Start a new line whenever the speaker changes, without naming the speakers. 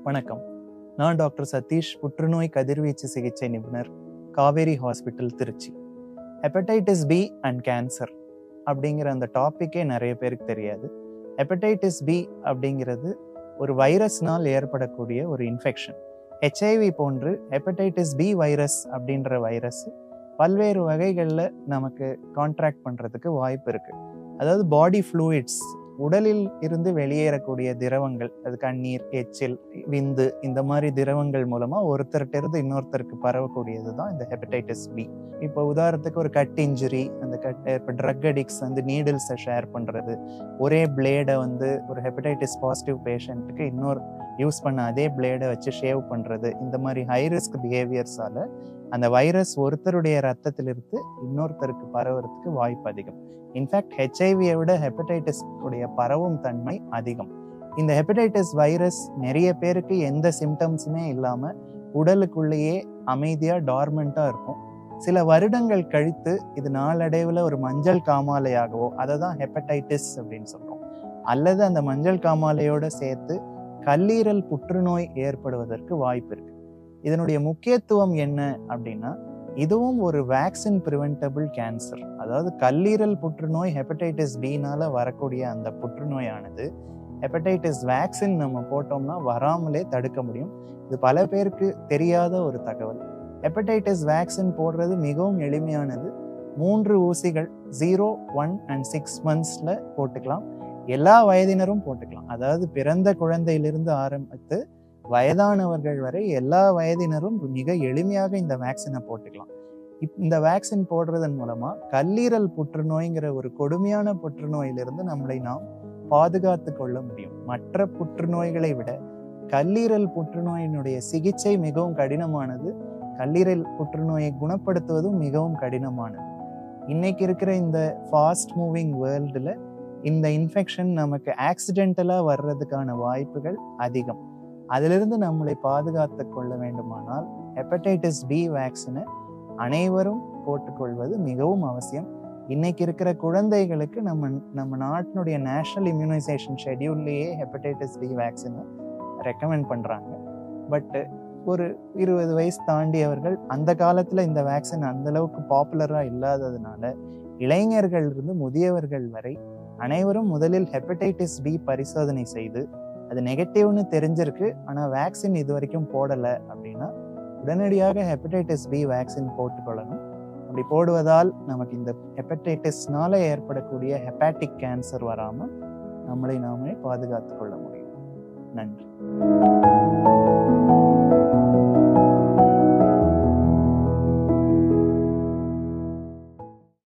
வணக்கம். நான் டாக்டர் சதீஷ், புற்றுநோய் கதிர்வீச்சு சிகிச்சை நிபுணர், Kaveri hospital, Trichy. Hepatitis B and cancer அப்படிங்கிற அந்த டாப்பிக்கே நிறைய பேருக்கு தெரியாது. ஹெப்படைட்டிஸ் பி அப்படிங்கிறது ஒரு வைரஸ்னால் ஏற்படக்கூடிய ஒரு இன்ஃபெக்ஷன். ஹெச்ஐவி போன்று ஹெப்படைட்டிஸ் பி வைரஸ் அப்படின்ற வைரஸ் பல்வேறு வகைகளில் நமக்கு கான்ட்ராக்ட் பண்ணுறதுக்கு வாய்ப்பு இருக்குது. அதாவது பாடி ஃப்ளூயிட்ஸ், உடலில் இருந்து வெளியேறக்கூடிய திரவங்கள், அது கண்ணீர், எச்சில், விந்து, இந்த மாதிரி திரவங்கள் மூலமாக ஒருத்தர்கிட்ட இருந்து இன்னொருத்தருக்கு பரவக்கூடியது தான் இந்த ஹெப்படைட்டிஸ் பி. இப்போ உதாரணத்துக்கு ஒரு கட் இன்ஜுரி, அந்த இப்போ ட்ரக் அடிக்ட்ஸ் நீடில்ஸை ஷேர் பண்ணுறது, ஒரே பிளேடை ஒரு ஹெப்படைட்டிஸ் பாசிட்டிவ் பேஷண்ட்டுக்கு இன்னொரு யூஸ் பண்ண அதே பிளேடை வச்சு ஷேவ் பண்ணுறது, இந்த மாதிரி ஹை ரிஸ்க் பிஹேவியர்ஸால் அந்த வைரஸ் ஒருத்தருடைய ரத்தத்திலிருந்து இன்னொருத்தருக்கு பரவுறதுக்கு வாய்ப்பு அதிகம். இன்ஃபேக்ட் ஹெச்ஐவியை விட ஹெப்படைட்டிஸ் உடைய பரவும் தன்மை அதிகம். இந்த ஹெப்படைட்டிஸ் வைரஸ் நிறைய பேருக்கு எந்த சிம்டம்ஸுமே இல்லாமல் உடலுக்குள்ளேயே அமைதியாக டார்மெண்ட்டாக இருக்கும். சில வருடங்கள் கழித்து இது நாளடைவில் ஒரு மஞ்சள் காமாலையாகவோ, அதை தான் ஹெப்படைட்டிஸ் அப்படின்னு சொல்கிறோம், அல்லது அந்த மஞ்சள் காமாலையோடு சேர்த்து கல்லீரல் புற்றுநோய் ஏற்படுவதற்கு வாய்ப்பு இருக்கு. இதனுடைய முக்கியத்துவம் என்ன அப்படின்னா, இதுவும் ஒரு வேக்சின் ப்ரிவென்டபிள் கேன்சர். அதாவது கல்லீரல் புற்றுநோய் ஹெப்படைட்டிஸ் பினால வரக்கூடிய அந்த புற்றுநோயானது ஹெப்படைட்டிஸ் வேக்சின் நம்ம போட்டோம்னா வராமலே தடுக்க முடியும். இது பல பேருக்கு தெரியாத ஒரு தகவல். ஹெப்படைட்டிஸ் வேக்சின் போடுறது மிகவும் எளிமையானது. 3 ஊசிகள் 0, 1 and 6 months போட்டுக்கலாம். எல்லா வயதினரும் போட்டுக்கலாம். அதாவது பிறந்த குழந்தையிலிருந்து ஆரம்பித்து வயதானவர்கள் வரை எல்லா வயதினரும் மிக எளிமையாக இந்த வேக்சினை போட்டுக்கலாம். இந்த வேக்சின் போடுறதன் மூலமா கல்லீரல் புற்றுநோய்ங்கிற ஒரு கொடுமையான புற்றுநோயிலிருந்து நம்மளை நாம் பாதுகாத்து கொள்ள முடியும். மற்ற புற்றுநோய்களை விட கல்லீரல் புற்றுநோயினுடைய சிகிச்சை மிகவும் கடினமானது. கல்லீரல் புற்றுநோயை குணப்படுத்துவதும் மிகவும் கடினமானது. இன்னைக்கு இருக்கிற இந்த ஃபாஸ்ட் மூவிங் வேர்ல்டுல இந்த இன்ஃபெக்ஷன் நமக்கு ஆக்சிடென்டலாக வர்றதுக்கான வாய்ப்புகள் அதிகம். அதிலிருந்து நம்மளை பாதுகாத்து கொள்ள வேண்டுமானால் ஹெப்படைட்டிஸ் பி வேக்சினை அனைவரும் போட்டுக்கொள்வது மிகவும் அவசியம். இன்னைக்கு இருக்கிற குழந்தைகளுக்கு நம்ம நாட்டினுடைய நேஷனல் இம்யூனைசேஷன் ஷெட்யூல்லையே ஹெப்படைட்டிஸ் பி வேக்சினை ரெக்கமெண்ட் பண்ணுறாங்க. பட் ஒரு 20 வயசு தாண்டியவர்கள், அந்த காலத்தில் இந்த வேக்சின் அந்தளவுக்கு பாப்புலராக இல்லாததுனால இளைஞர்கள் இருந்து முதியவர்கள் வரை அனைவரும் முதலில் ஹெப்படைட்டிஸ் பி பரிசோதனை செய்து அது நெகட்டிவ்னு தெரிஞ்சிருக்கு, ஆனால் வேக்சின் இது வரைக்கும் போடலை அப்படின்னா உடனடியாக ஹெப்படைட்டிஸ் பி வேக்சின் போட்டுக்கொள்ளணும். அப்படி போடுவதால் நமக்கு இந்த ஹெப்படைட்டிஸ்னால ஏற்படக்கூடிய ஹெப்பாட்டிக் கேன்சர் வராமல் நம்மளை நாமே பாதுகாத்து கொள்ள முடியும். நன்றி.